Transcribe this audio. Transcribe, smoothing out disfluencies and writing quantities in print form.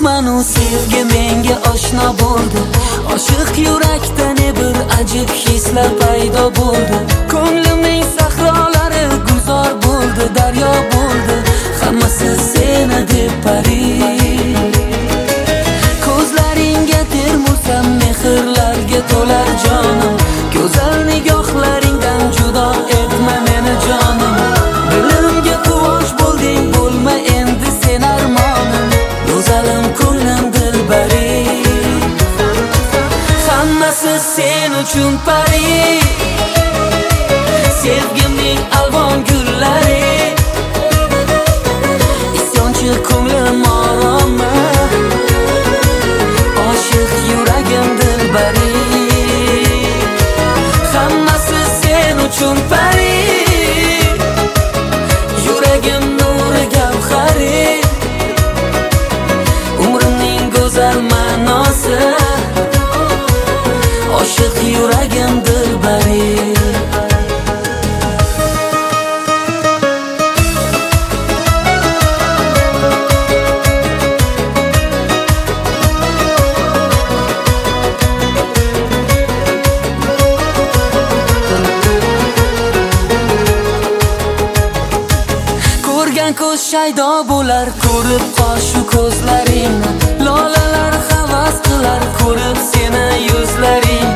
manu sevgi menga oshno bo'ldi. Oshiq yurakda ne bir ajib hislar paydo bo'ldi. Ko'nglimning sahrolari gulzor bo'ldi, daryo bo'ldi. Hammasi seni deb pari. Ko'zlaringga termulsam mehrlarga to'lar jonim. Go'zal nigohlaringdan judo etma meni jonim. Dilimga quvosh bo'lding, bo'lma endi sen armonim. Go'zalim ko'nglim dilbari. Hammasi sen uchun pari. Sevgimning alvon gullari. Isyonchi ko'nglim oroma. Oshiq yuragim dilbari. Hammasi sen uchun pari. Yuragim nuri gavhari. Umrimning go'zal ma'nosi. Oshiq yuragim dilbari. Ko'rgan ko'z shaydo bo'lar, ko'rib qoshu ko'zlaringni. Lolalar havas qilar, ko'rib seni yuzlaring.